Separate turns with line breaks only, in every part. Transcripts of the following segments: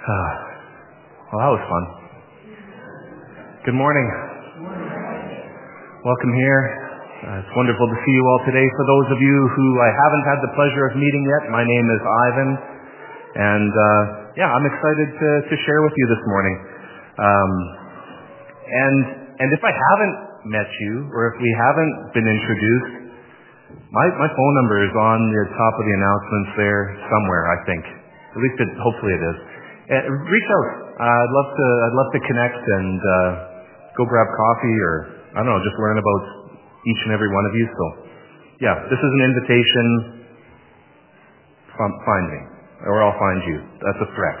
Well, that was fun. Good morning. Welcome here. It's wonderful to see you all today. For those of you who I haven't had the pleasure of meeting yet, my name is Ivan, and I'm excited to share with you this morning. And if I haven't met you, or if we haven't been introduced, my phone number is on the top of the announcements there somewhere, I think. At least hopefully it is. Reach out. I'd love to connect and go grab coffee, or I don't know, just learn about each and every one of you. So, yeah, this is an invitation. Find me, or I'll find you. That's a threat.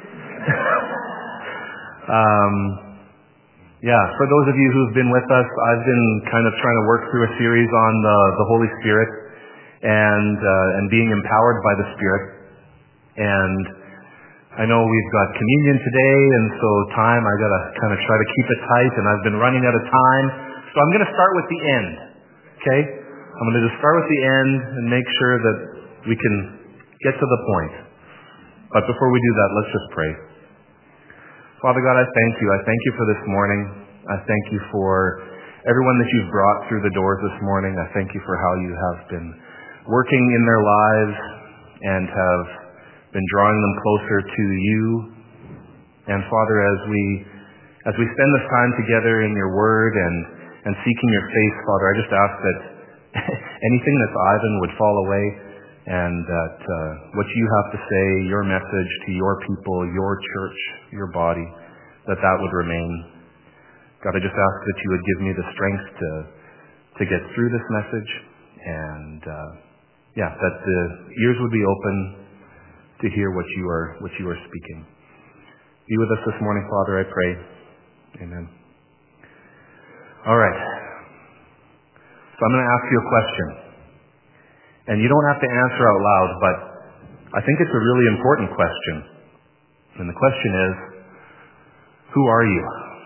For those of you who've been with us, I've been kind of trying to work through a series on the Holy Spirit and being empowered by the Spirit. And I know we've got communion today, and so I gotta kind of try to keep it tight, and I've been running out of time. So I'm gonna start with the end, okay? I'm gonna just start with the end and make sure that we can get to the point. But before we do that, let's just pray. Father God, I thank you. I thank you for this morning. I thank you for everyone that you've brought through the doors this morning. I thank you for how you have been working in their lives and have been drawing them closer to you. And Father, as we spend this time together in your word and seeking your face, Father, I just ask that anything that's Ivan would fall away, and that what you have to say, your message to your people, your church, your body, that would remain. God, I just ask that you would give me the strength to get through this message, and that the ears would be open to hear what you are speaking. Be with us this morning, Father, I pray. Amen. All right. So I'm going to ask you a question. And you don't have to answer out loud, but I think it's a really important question. And the question is, who are you?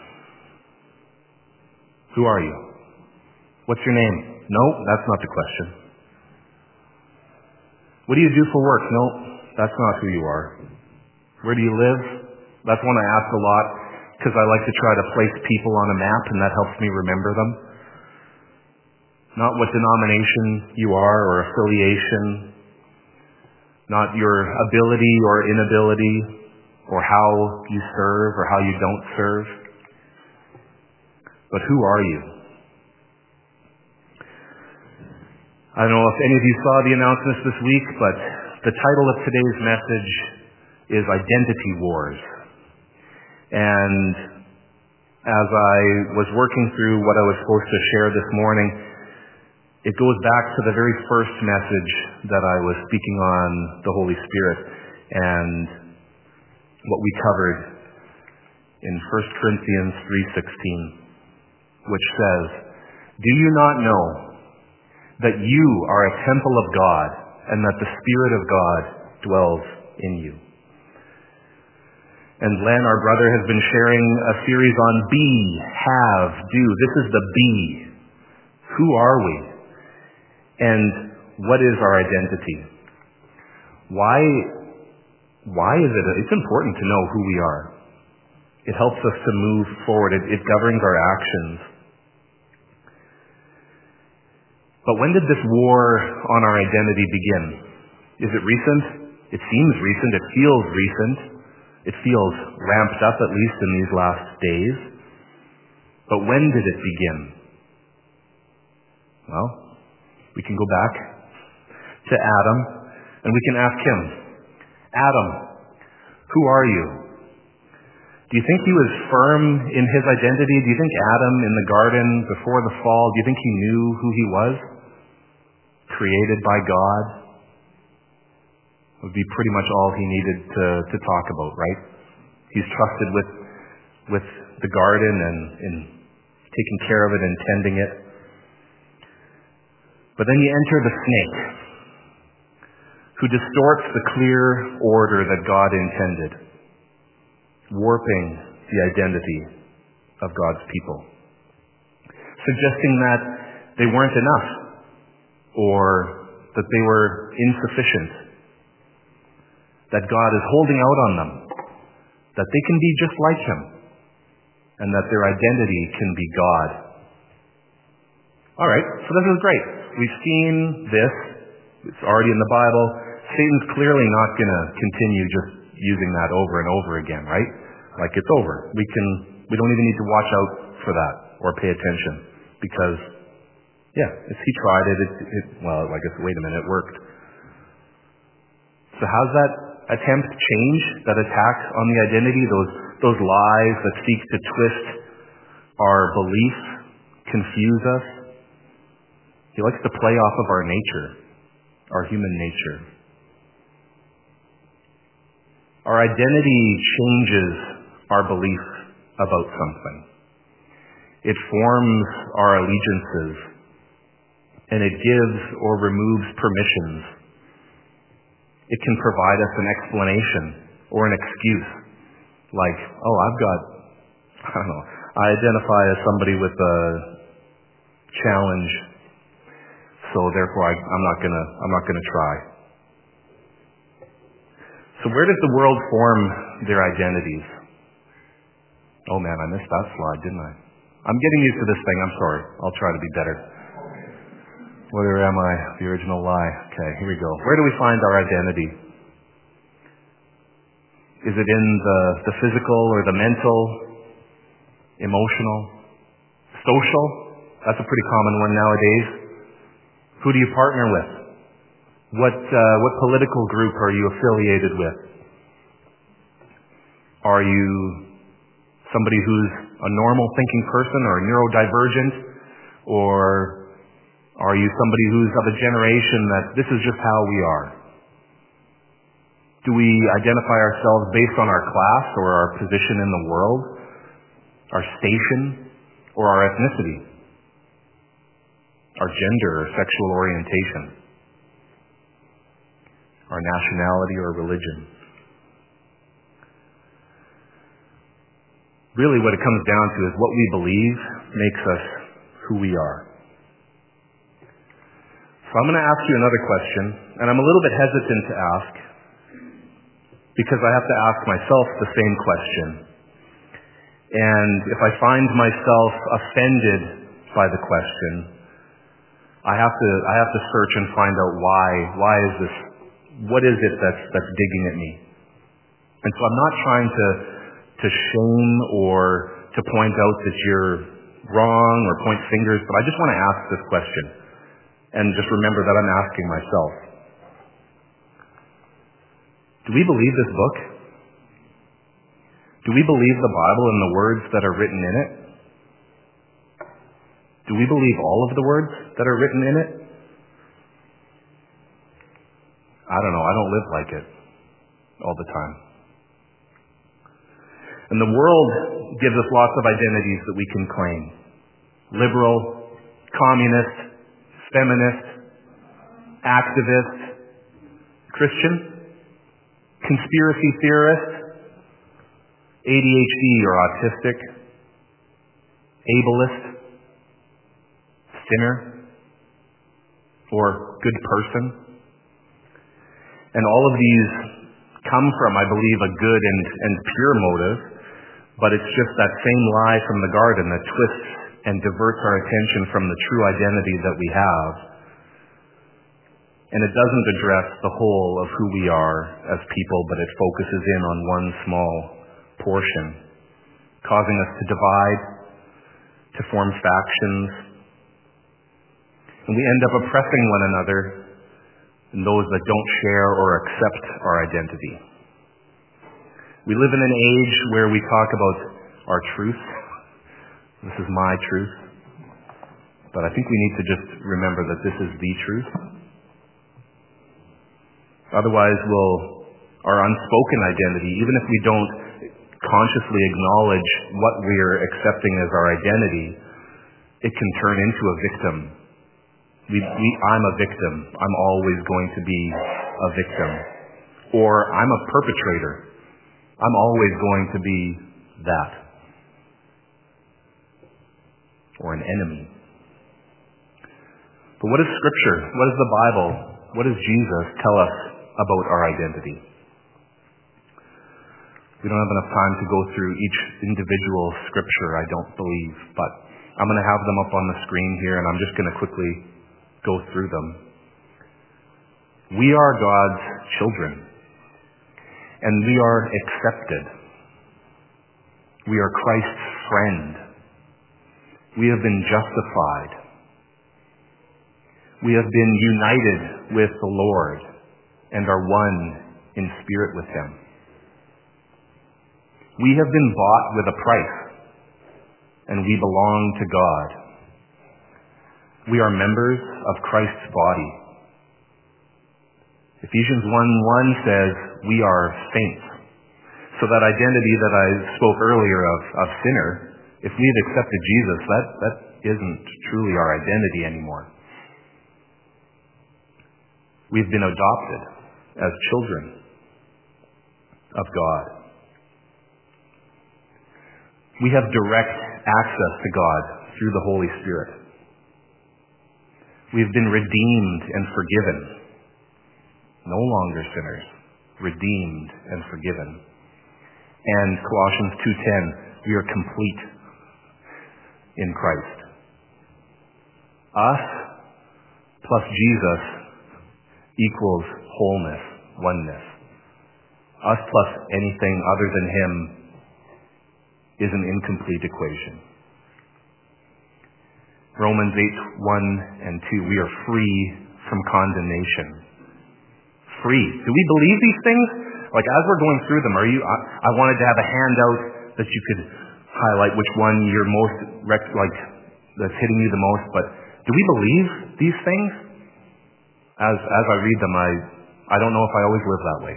Who are you? What's your name? No, that's not the question. What do you do for work? No, that's not who you are. Where do you live? That's one I ask a lot, because I like to try to place people on a map, and that helps me remember them. Not what denomination you are or affiliation, not your ability or inability, or how you serve or how you don't serve, but who are you? I don't know if any of you saw the announcements this week, but the title of today's message is Identity Wars. And as I was working through what I was supposed to share this morning, it goes back to the very first message that I was speaking on the Holy Spirit and what we covered in 1 Corinthians 3:16, which says, "Do you not know that you are a temple of God and that the Spirit of God dwells in you?" And Len, our brother, has been sharing a series on be, have, do. This is the be. Who are we? And what is our identity? Why is it? It's important to know who we are. It helps us to move forward. It governs our actions. But when did this war on our identity begin? Is it recent? It seems recent. It feels recent. It feels ramped up, at least in these last days. But when did it begin? Well, we can go back to Adam, and we can ask him, Adam, who are you? Do you think he was firm in his identity? Do you think Adam in the garden before the fall, do you think he knew who he was? Created by God? Would be pretty much all he needed to talk about, right? He's trusted with the garden and taking care of it and tending it. But then you enter the snake, who distorts the clear order that God intended, warping the identity of God's people, suggesting that they weren't enough or that they were insufficient, that God is holding out on them, that they can be just like him, and that their identity can be God. All right, so this is great. We've seen this. It's already in the Bible. Satan's clearly not going to continue just using that over and over again, right? Like, it's over. We don't even need to watch out for that or pay attention because, if he tried it, I guess, wait a minute, it worked. So how's that attempt change, that attack on the identity, those lies that seek to twist our beliefs, confuse us? He likes to play off of our nature, our human nature. Our identity changes our belief about something. It forms our allegiances, and it gives or removes permissions. It can provide us an explanation or an excuse, like, I identify as somebody with a challenge, so therefore I'm not gonna try. So where does the world form their identities? Oh man, I missed that slide, didn't I? I'm getting used to this thing, I'm sorry. I'll try to be better. Where am I? The original lie. Okay, here we go. Where do we find our identity? Is it in the physical or the mental, emotional, social? That's a pretty common one nowadays. Who do you partner with? What political group are you affiliated with? Are you somebody who's a normal thinking person or neurodivergent? Or are you somebody who's of a generation that this is just how we are? Do we identify ourselves based on our class or our position in the world, our station, or our ethnicity, our gender or sexual orientation, our nationality or religion? Really what it comes down to is what we believe makes us who we are. So I'm going to ask you another question, and I'm a little bit hesitant to ask because I have to ask myself the same question. And if I find myself offended by the question, I have to search and find out why. Why is this? What is it that's digging at me? And so I'm not trying to shame or to point out that you're wrong or point fingers, but I just want to ask this question. And just remember that I'm asking myself. Do we believe this book? Do we believe the Bible and the words that are written in it? Do we believe all of the words that are written in it? I don't know. I don't live like it all the time. And the world gives us lots of identities that we can claim. Liberal, communist, feminist, activist, Christian, conspiracy theorist, ADHD or autistic, ableist, sinner, or good person. And all of these come from, I believe, a good and pure motive, but it's just that same lie from the garden that twists and diverts our attention from the true identity that we have. And it doesn't address the whole of who we are as people, but it focuses in on one small portion, causing us to divide, to form factions, and we end up oppressing one another and those that don't share or accept our identity. We live in an age where we talk about our truth. This is my truth. But I think we need to just remember that this is the truth. Otherwise, our unspoken identity, even if we don't consciously acknowledge what we're accepting as our identity, it can turn into a victim. I'm a victim. I'm always going to be a victim. Or I'm a perpetrator. I'm always going to be that. Or an enemy. But what does Scripture, what does the Bible, what does Jesus tell us about our identity? We don't have enough time to go through each individual scripture, I don't believe, but I'm going to have them up on the screen here, and I'm just going to quickly go through them. We are God's children, and we are accepted. We are Christ's friend. We have been justified. We have been united with the Lord and are one in spirit with Him. We have been bought with a price, and we belong to God. We are members of Christ's body. Ephesians 1:1 says we are saints. So that identity that I spoke earlier of sinner, if we have accepted Jesus, that isn't truly our identity anymore. We've been adopted as children of God. We have direct access to God through the Holy Spirit. We've been redeemed and forgiven. No longer sinners, redeemed and forgiven. And Colossians 2:10, we are complete in Christ. Us plus Jesus equals wholeness, oneness. Us plus anything other than Him is an incomplete equation. Romans 8:1 and 2, we are free from condemnation. Free. Do we believe these things? Like, as we're going through them, I wanted to have a handout that you could highlight which one you're most, that's hitting you the most, but do we believe these things? As I read them, I don't know if I always live that way.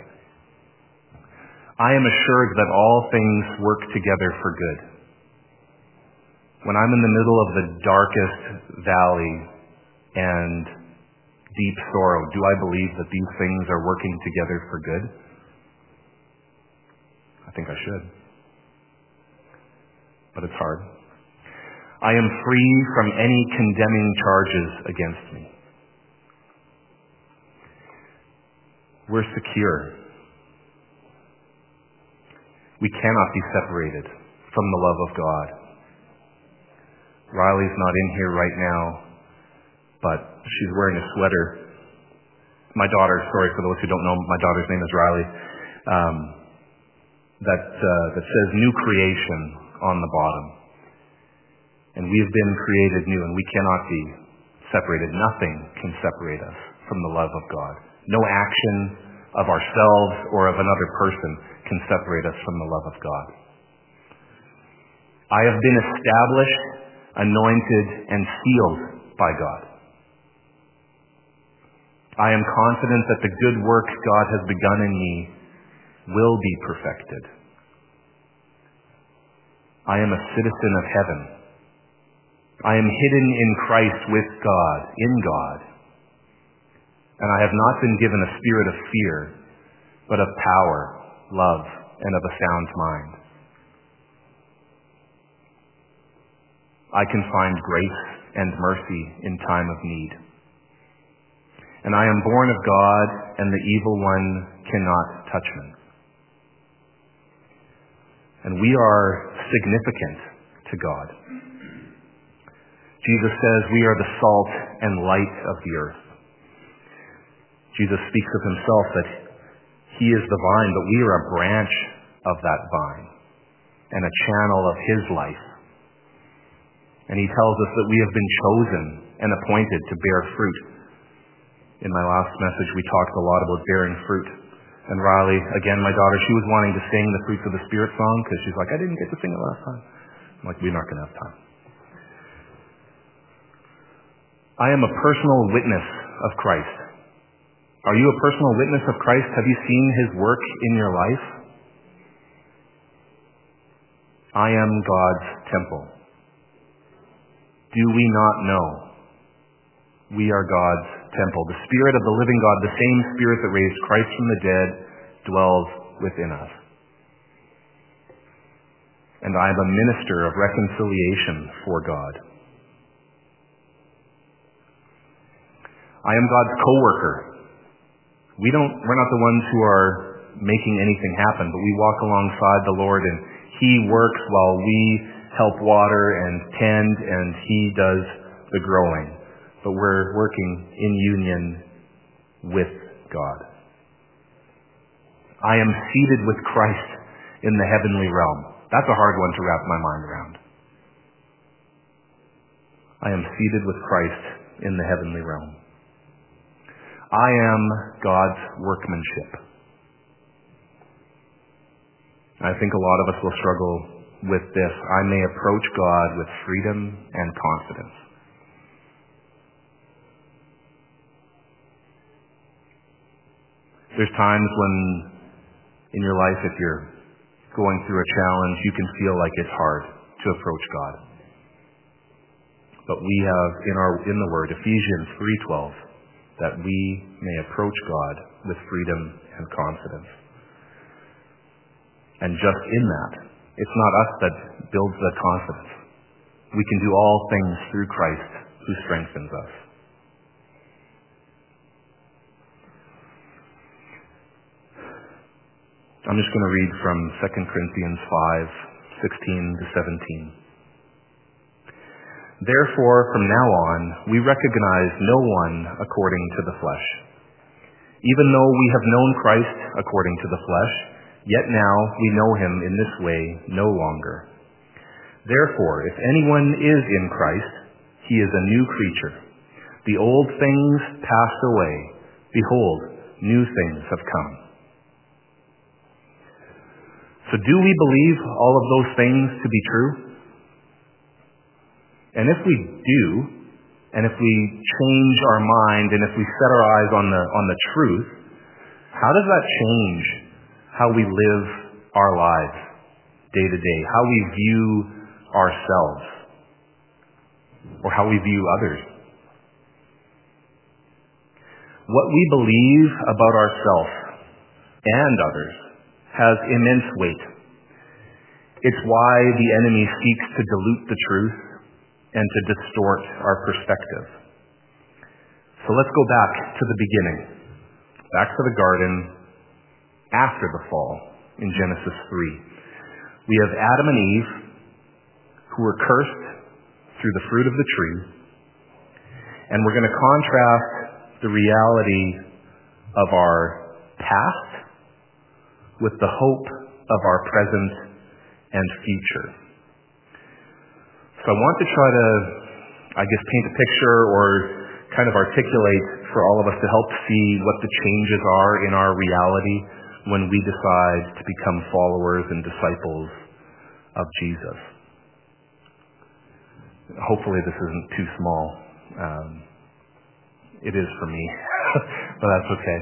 I am assured that all things work together for good. When I'm in the middle of the darkest valley and deep sorrow, do I believe that these things are working together for good? I think I should. But it's hard. I am free from any condemning charges against me. We're secure. We cannot be separated from the love of God. Riley's not in here right now, but she's wearing a sweater. My daughter, sorry for those who don't know, my daughter's name is Riley, that says new creation on the bottom. And we have been created new, and we cannot be separated. Nothing can separate us from the love of God. No action of ourselves or of another person can separate us from the love of God. I have been established, anointed, and sealed by God. I am confident that the good work God has begun in me will be perfected. I am a citizen of heaven. I am hidden in Christ with God, in God. And I have not been given a spirit of fear, but of power, love, and of a sound mind. I can find grace and mercy in time of need. And I am born of God, and the evil one cannot touch me. And we are significant to God. Jesus says we are the salt and light of the earth. Jesus speaks of himself that he is the vine, but we are a branch of that vine and a channel of his life. And he tells us that we have been chosen and appointed to bear fruit. In my last message, we talked a lot about bearing fruit. And Riley, again, my daughter, she was wanting to sing the Fruits of the Spirit song because she's like, I didn't get to sing it last time. I'm like, we're not going to have time. I am a personal witness of Christ. Are you a personal witness of Christ? Have you seen his work in your life? I am God's temple. Do we not know? We are God's temple. The Spirit of the living God, the same Spirit that raised Christ from the dead, dwells within us. And I am a minister of reconciliation for God. I am God's co-worker. We're not the ones who are making anything happen, but we walk alongside the Lord and He works while we help water and tend, and He does the growing. But we're working in union with God. I am seated with Christ in the heavenly realm. That's a hard one to wrap my mind around. I am seated with Christ in the heavenly realm. I am God's workmanship. I think a lot of us will struggle with this. I may approach God with freedom and confidence. There's times when in your life, if you're going through a challenge, you can feel like it's hard to approach God. But we have in the Word, Ephesians 3:12, that we may approach God with freedom and confidence. And just in that, it's not us that builds that confidence. We can do all things through Christ who strengthens us. I'm just going to read from 2 Corinthians 5:16 to 17. Therefore, from now on, we recognize no one according to the flesh. Even though we have known Christ according to the flesh, yet now we know him in this way no longer. Therefore, if anyone is in Christ, he is a new creature. The old things passed away. Behold, new things have come. So do we believe all of those things to be true? And if we do, and if we change our mind, and if we set our eyes on the truth, how does that change how we live our lives day to day, how we view ourselves, or how we view others? What we believe about ourselves and others has immense weight. It's why the enemy seeks to dilute the truth and to distort our perspective. So let's go back to the beginning, back to the garden after the fall in Genesis 3. We have Adam and Eve who were cursed through the fruit of the tree, and we're going to contrast the reality of our past with the hope of our present and future. So I want to try to, paint a picture or kind of articulate for all of us to help see what the changes are in our reality when we decide to become followers and disciples of Jesus. Hopefully this isn't too small. It is for me, but that's okay.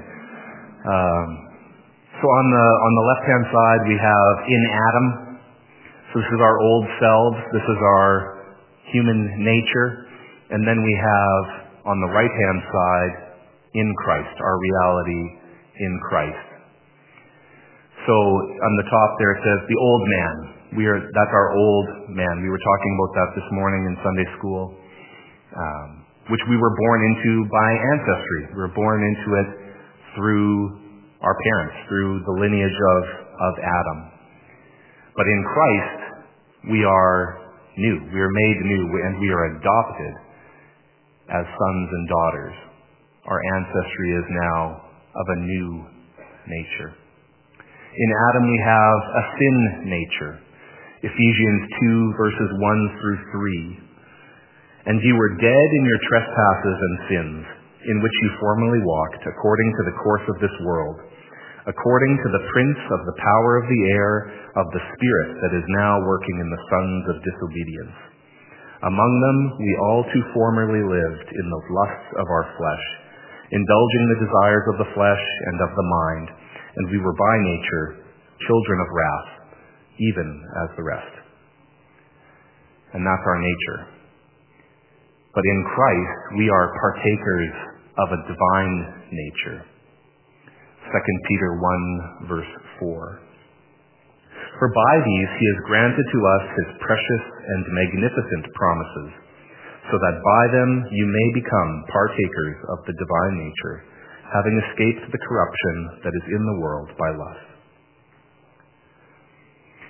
So on the left-hand side, we have in Adam. So this is our old selves. This is our human nature. And then we have on the right-hand side, in Christ, our reality in Christ. So on the top there it says the old man. That's our old man. We were talking about that this morning in Sunday school, which we were born into by ancestry. We were born into it through our parents, through the lineage of Adam. But in Christ, we are new. We are made new, and we are adopted as sons and daughters. Our ancestry is now of a new nature. In Adam, we have a sin nature. Ephesians 2, verses 1 through 3. And you were dead in your trespasses and sins, in which you formerly walked, according to the course of this world, according to the prince of the power of the air, of the spirit that is now working in the sons of disobedience. Among them we all too formerly lived in the lusts of our flesh, indulging the desires of the flesh and of the mind, and we were by nature children of wrath, even as the rest. And that's our nature. But in Christ, we are partakers of a divine nature. 2 Peter 1, verse 4. For by these he has granted to us his precious and magnificent promises, so that by them you may become partakers of the divine nature, having escaped the corruption that is in the world by lust.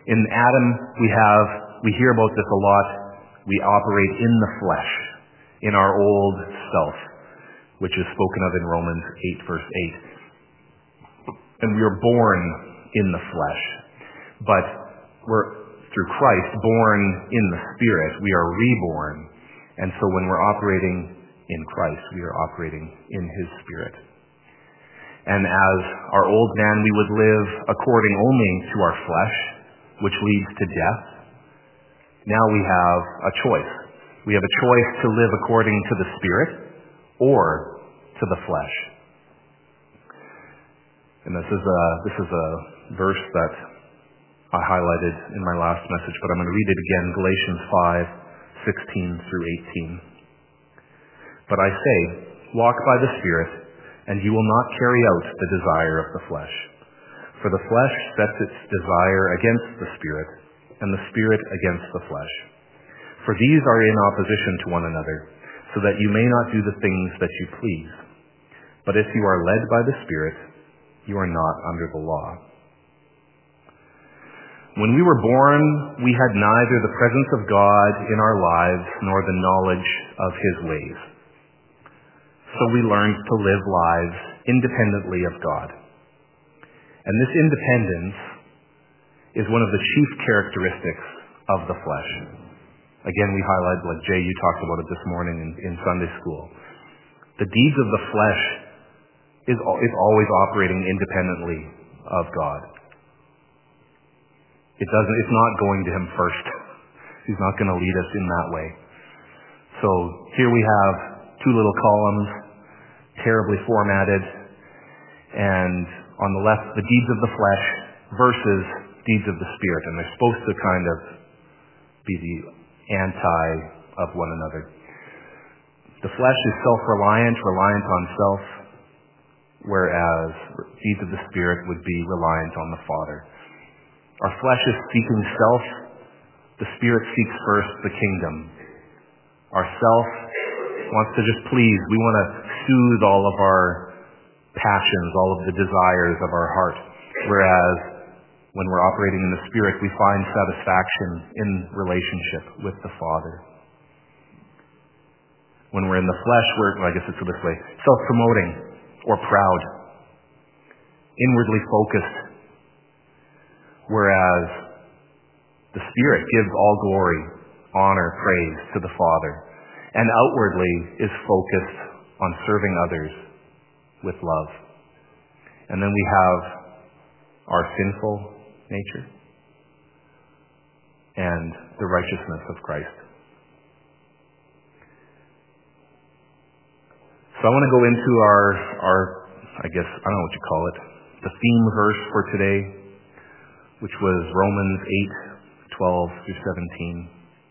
In Adam, we hear about this a lot. We operate in the flesh, in our old self, which is spoken of in Romans 8, verse 8. And we are born in the flesh. But we're, through Christ, born in the Spirit. We are reborn. And so when we're operating in Christ, we are operating in His Spirit. And as our old man, we would live according only to our flesh, which leads to death. Now we have a choice. We have a choice to live according to the Spirit or to the flesh. And this is a verse that I highlighted in my last message, but I'm going to read it again, Galatians 5:16 through 18. But I say, walk by the Spirit, and you will not carry out the desire of the flesh. For the flesh sets its desire against the Spirit, and the Spirit against the flesh. For these are in opposition to one another, so that you may not do the things that you please. But if you are led by the Spirit, you are not under the law. When we were born, we had neither the presence of God in our lives nor the knowledge of His ways. So we learned to live lives independently of God. And this independence is one of the chief characteristics of the flesh. Again, we highlighted, like Jay, you talked about it this morning in Sunday school. The deeds of the flesh is always operating independently of God. It's not going to Him first. He's not going to lead us in that way. So here we have two little columns, terribly formatted, and on the left, the deeds of the flesh versus deeds of the Spirit, and they're supposed to kind of be the anti of one another. The flesh is self-reliant, reliant on self, whereas deeds of the Spirit would be reliant on the Father. Our flesh is seeking self. The Spirit seeks first the kingdom. Our self wants to just please. We want to soothe all of our passions, all of the desires of our heart. Whereas when we're operating in the Spirit, we find satisfaction in relationship with the Father. When we're in the flesh, I guess it's this way, self-promoting or proud, inwardly focused. Whereas the Spirit gives all glory, honor, praise to the Father, and outwardly is focused on serving others with love. And then we have our sinful nature and the righteousness of Christ. So I want to go into our I guess, I don't know what you call it, the theme verse for today, which was Romans 8:12 through 17.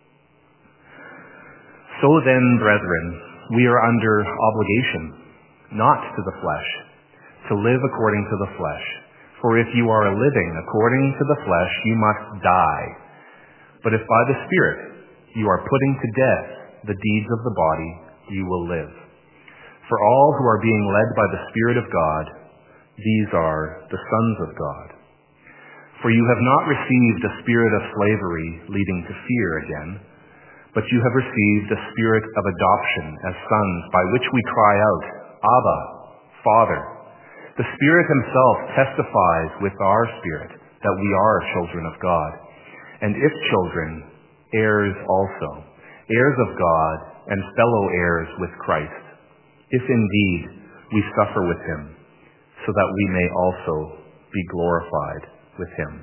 So then, brethren, we are under obligation, not to the flesh, to live according to the flesh. For if you are living according to the flesh, you must die. But if by the Spirit you are putting to death the deeds of the body, you will live. For all who are being led by the Spirit of God, these are the sons of God. For you have not received a spirit of slavery leading to fear again, but you have received a spirit of adoption as sons, by which we cry out, Abba, Father. The Spirit Himself testifies with our spirit that we are children of God. And if children, heirs also, heirs of God and fellow heirs with Christ, if indeed we suffer with Him, so that we may also be glorified with Him.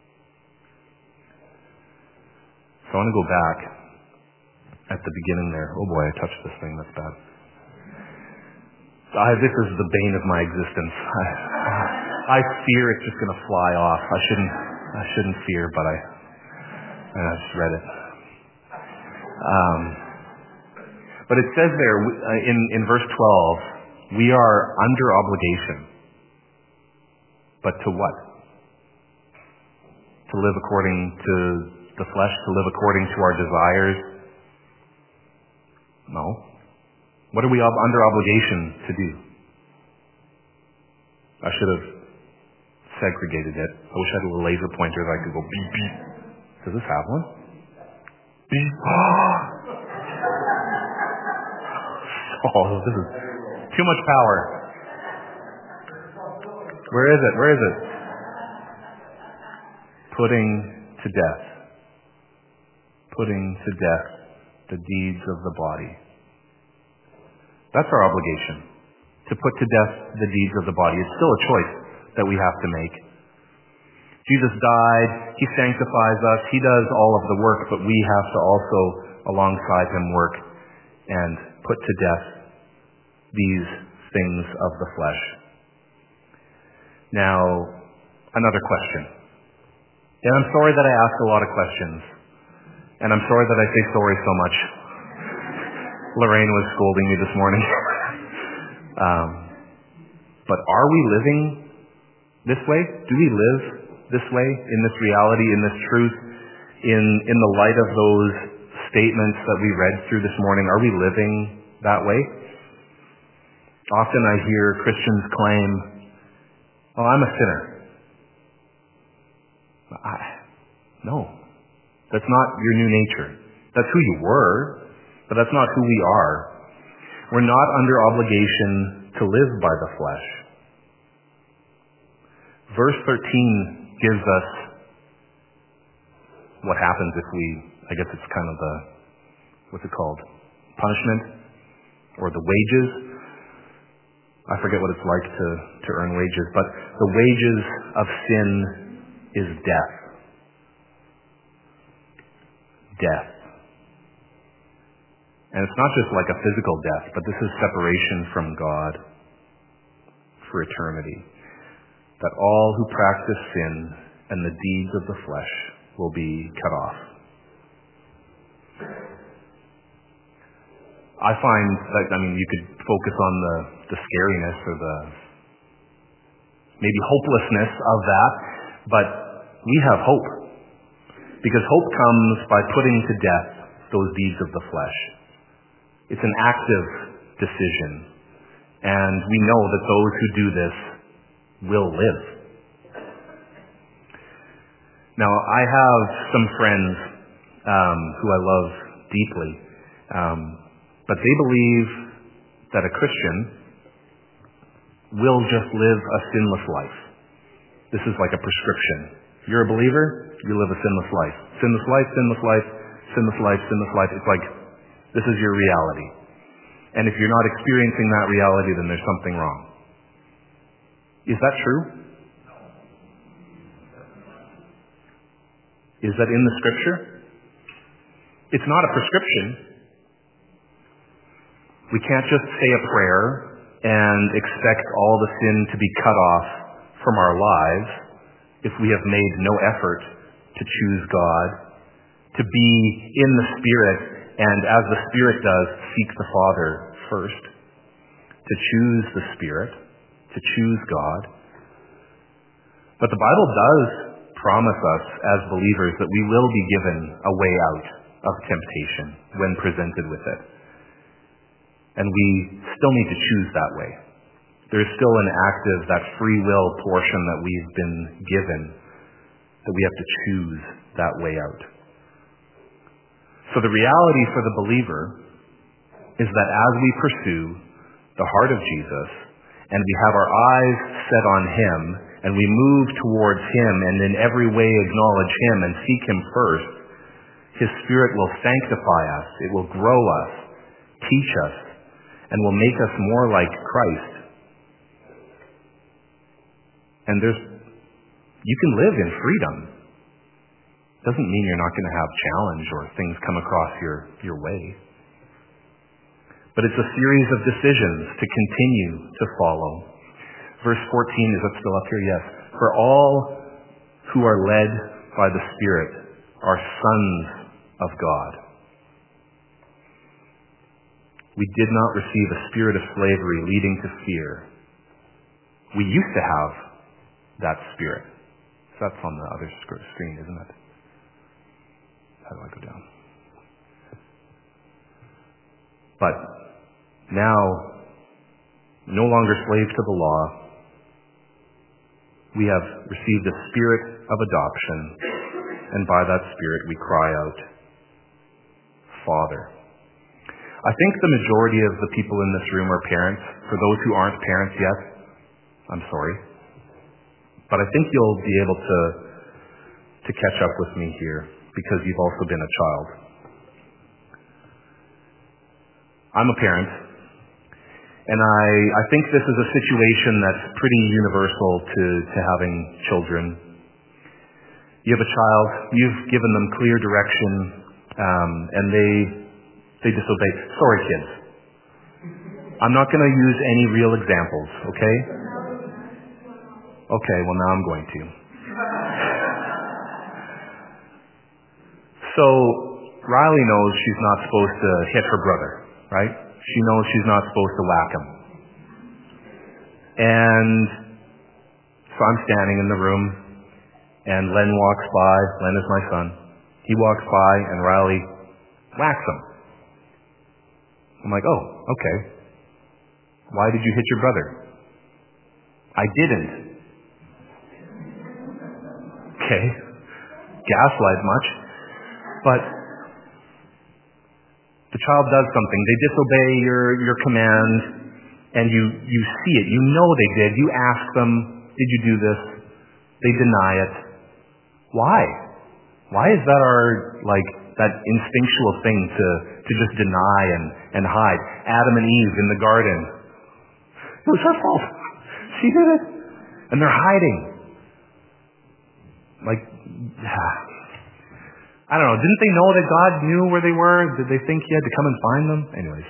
So I want to go back at the beginning there. Oh boy, I touched this thing, that's bad. This is the bane of my existence. I fear it's just going to fly off. I shouldn't fear, but I just read it. But it says there in verse 12, we are under obligation. But to what? To live according to the flesh, to live according to our desires? No. What are we under obligation to do? I should have segregated it. I wish I had a little laser pointer that I could go beep, beep. Does this have one? Beep. Oh, this is too much power. Where is it? Where is it? Putting to death. Putting to death the deeds of the body. That's our obligation. To put to death the deeds of the body. It's still a choice that we have to make. Jesus died. He sanctifies us. He does all of the work, but we have to also, alongside him, work and put to death these things of the flesh. Now, another question. And I'm sorry that I ask a lot of questions. And I'm sorry that I say sorry so much. Lorraine was scolding me this morning. But are we living this way? Do we live this way, in this reality, in this truth, in the light of those statements that we read through this morning? Are we living that way? Often I hear Christians claim, "Oh, I'm a sinner." No, that's not your new nature. That's who you were, but that's not who we are. We're not under obligation to live by the flesh. Verse 13 gives us what happens if we, I guess it's kind of the, what's it called? Punishment? Or the wages? I forget what it's like to earn wages, but the wages of sin is death. Death. And it's not just like a physical death, but this is separation from God for eternity. That all who practice sin and the deeds of the flesh will be cut off. I find that, you could focus on the scariness or the maybe hopelessness of that, but we have hope. Because hope comes by putting to death those deeds of the flesh. It's an active decision. And we know that those who do this will live. Now, I have some friends who I love deeply, but they believe that a Christian will just live a sinless life. This is like a prescription. You're a believer, you live a sinless life. Sinless life, sinless life, sinless life, sinless life. It's like, this is your reality. And if you're not experiencing that reality, then there's something wrong. Is that true? Is that in the Scripture? It's not a prescription. We can't just say a prayer and expect all the sin to be cut off from our lives if we have made no effort to choose God, to be in the Spirit, and as the Spirit does, seek the Father first, to choose the Spirit, to choose God. But the Bible does promise us as believers that we will be given a way out of temptation when presented with it. And we still need to choose that way. There is still an active, that free will portion that we've been given, that we have to choose that way out. So the reality for the believer is that as we pursue the heart of Jesus, and we have our eyes set on Him, and we move towards Him, and in every way acknowledge Him and seek Him first, His Spirit will sanctify us, it will grow us, teach us, and will make us more like Christ. And you can live in freedom. Doesn't mean you're not going to have challenge or things come across your way. But it's a series of decisions to continue to follow. Verse 14, is that still up here? Yes. For all who are led by the Spirit are sons of God. We did not receive a spirit of slavery leading to fear. We used to have that spirit. So that's on the other screen, isn't it? How do I go down? But now, no longer slave to the law, we have received the Spirit of adoption, and by that Spirit we cry out, Father. I think the majority of the people in this room are parents. For those who aren't parents yet, I'm sorry. But I think you'll be able to catch up with me here, because you've also been a child. I'm a parent, and I think this is a situation that's pretty universal to having children. You have a child, you've given them clear direction, and they disobey. Sorry, kids. I'm not going to use any real examples, okay? Okay, well now I'm going to. So, Riley knows she's not supposed to hit her brother, right? She knows she's not supposed to whack him. And so I'm standing in the room, and Len walks by. Len is my son. He walks by, and Riley whacks him. I'm like, oh, okay. Why did you hit your brother? I didn't. Okay. Gaslight much. But the child does something. They disobey your command, and you see it. You know they did. You ask them, did you do this? They deny it. Why? Why is that that instinctual thing to just deny and hide? Adam and Eve in the garden. It was her fault. She did it. And they're hiding. I don't know. Didn't they know that God knew where they were? Did they think he had to come and find them? Anyways.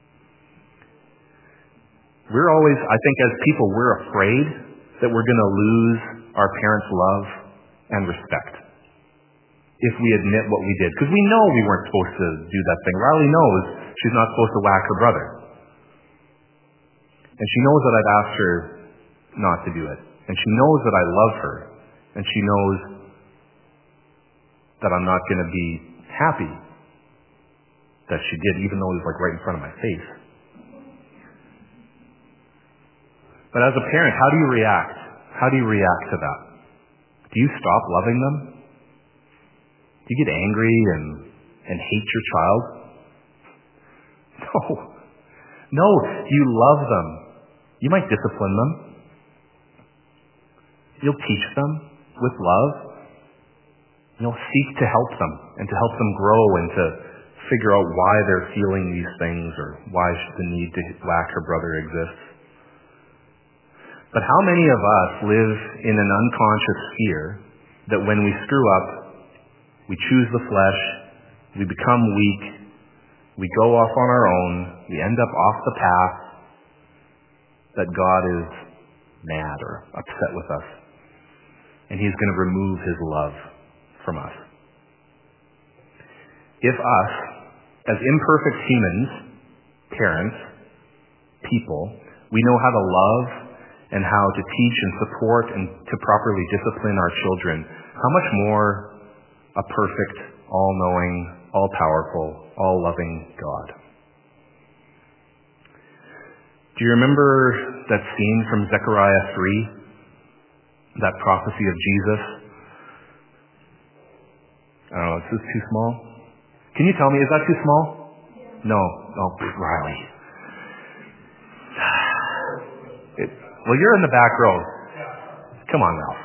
I think as people, we're afraid that we're going to lose our parents' love and respect if we admit what we did. Because we know we weren't supposed to do that thing. Riley knows she's not supposed to whack her brother. And she knows that I've asked her not to do it. And she knows that I love her. And she knows that I'm not going to be happy that she did, even though it was right in front of my face. But as a parent, how do you react? How do you react to that? Do you stop loving them? Do you get angry and hate your child? No, you love them. You might discipline them. You'll teach them with love. You'll seek to help them and to help them grow and to figure out why they're feeling these things or why the need to whack her brother exists. But how many of us live in an unconscious fear that when we screw up, we choose the flesh, we become weak, we go off on our own, we end up off the path, that God is mad or upset with us, and he's going to remove his love from us. If us, as imperfect humans, parents, people, we know how to love and how to teach and support and to properly discipline our children, how much more a perfect, all-knowing, all-powerful, all-loving God. Do you remember that scene from Zechariah 3? That prophecy of Jesus? I don't know, is this too small? Can you tell me, is that too small? No. Oh, Riley. Well, you're in the back row. Come on, Ralph.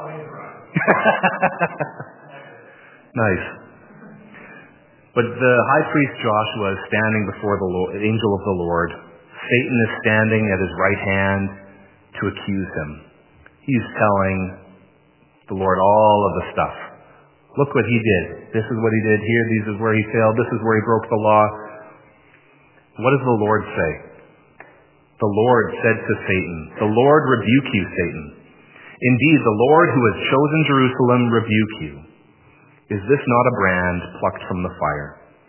Nice. But the high priest Joshua is standing before the angel of the Lord. Satan is standing at his right hand to accuse him. He's telling the Lord all of the stuff. Look what he did. This is what he did here. This is where he failed. This is where he broke the law. What does the Lord say? The Lord said to Satan, "The Lord rebuke you, Satan. Indeed, the Lord who has chosen Jerusalem rebuke you. Is this not a brand plucked from the fire?"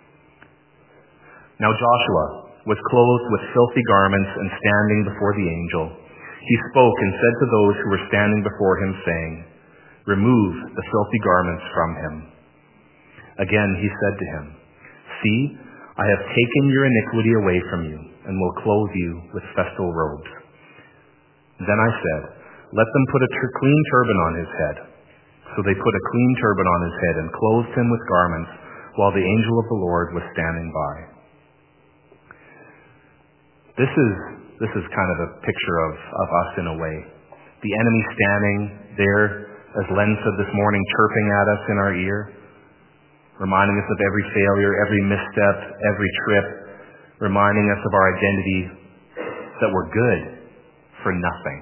Now Joshua was clothed with filthy garments and standing before the angel. He spoke and said to those who were standing before him, saying, "Remove the filthy garments from him." Again he said to him, "See, I have taken your iniquity away from you, and will clothe you with festal robes." Then I said, let them put a clean turban on his head. So they put a clean turban on his head and clothed him with garments, while the angel of the Lord was standing by. This is kind of a picture of us in a way. The enemy standing there, as Len said this morning, chirping at us in our ear, reminding us of every failure, every misstep, every trip, reminding us of our identity, that we're good for nothing.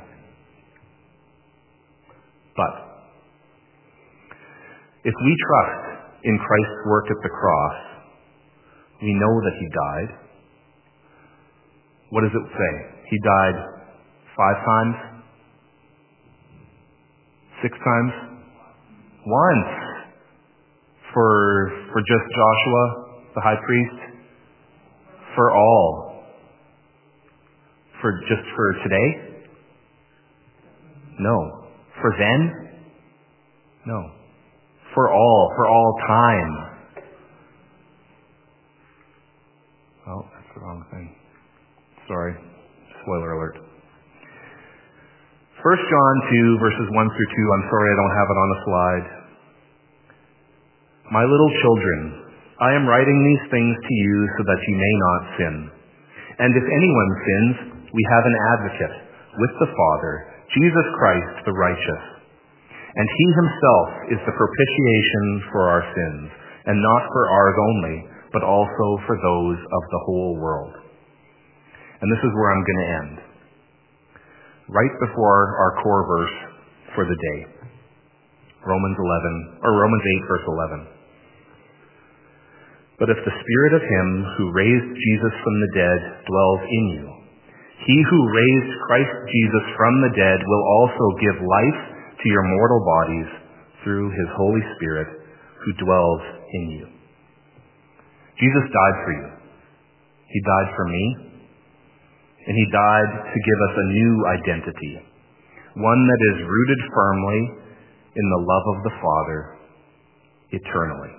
But if we trust in Christ's work at the cross, we know that he died. What does it say? He died 5 times? 6 times? Once. For just Joshua, the high priest? For all? Just for today? No. For then? No. For all time. Oh, that's the wrong thing. Sorry. Spoiler alert. 1 John 2, verses 1 through 2. I'm sorry I don't have it on the slide. My little children, I am writing these things to you so that you may not sin. And if anyone sins, we have an advocate with the Father, Jesus Christ the righteous. And he himself is the propitiation for our sins, and not for ours only, but also for those of the whole world. And this is where I'm going to end. Right before our core verse for the day. Romans 8, verse 11. But if the Spirit of him who raised Jesus from the dead dwells in you, he who raised Christ Jesus from the dead will also give life to your mortal bodies through his Holy Spirit who dwells in you. Jesus died for you. He died for me. And he died to give us a new identity, one that is rooted firmly in the love of the Father eternally.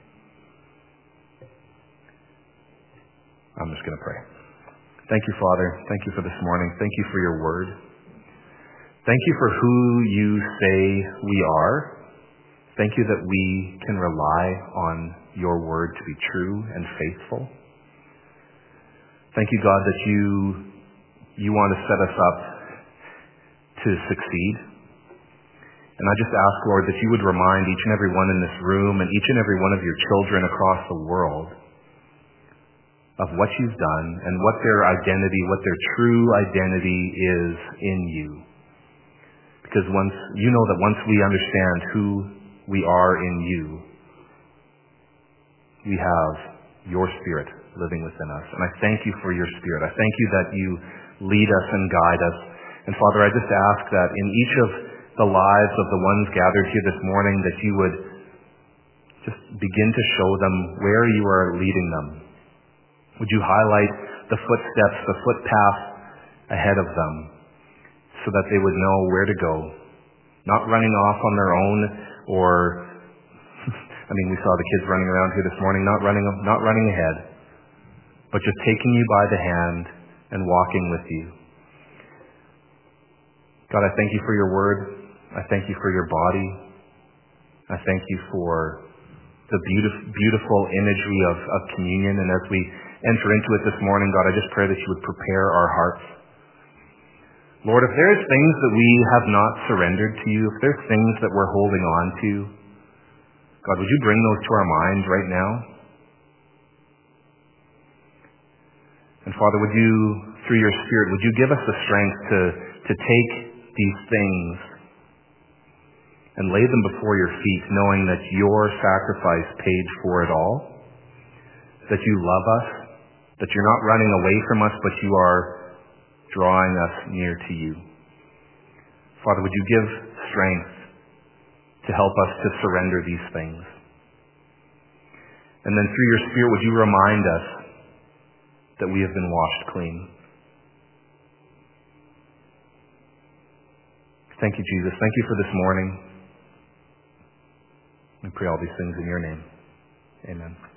I'm just going to pray. Thank you, Father. Thank you for this morning. Thank you for your word. Thank you for who you say we are. Thank you that we can rely on your word to be true and faithful. Thank you, God, that you want to set us up to succeed. And I just ask, Lord, that you would remind each and every one in this room and each and every one of your children across the world of what you've done and what their identity, what their true identity is in you. Because once we understand who we are in you, we have your Spirit living within us. And I thank you for your Spirit. I thank you that you lead us and guide us. And Father, I just ask that in each of the lives of the ones gathered here this morning, that you would just begin to show them where you are leading them. Would you highlight the footsteps, the footpath ahead of them, so that they would know where to go, not running off on their own, or we saw the kids running around here this morning, not running ahead, but just taking you by the hand and walking with you. God, I thank you for your word. I thank you for your body. I thank you for the beautiful imagery of communion. And as we enter into it this morning, God, I just pray that you would prepare our hearts. Lord, if there's things that we have not surrendered to you, if there's things that we're holding on to, God, would you bring those to our minds right now? And Father, would you, through your Spirit, would you give us the strength to take these things and lay them before your feet, knowing that your sacrifice paid for it all, that you love us, that you're not running away from us, but you are drawing us near to you. Father, would you give strength to help us to surrender these things? And then through your Spirit, would you remind us that we have been washed clean? Thank you, Jesus. Thank you for this morning. We pray all these things in your name. Amen.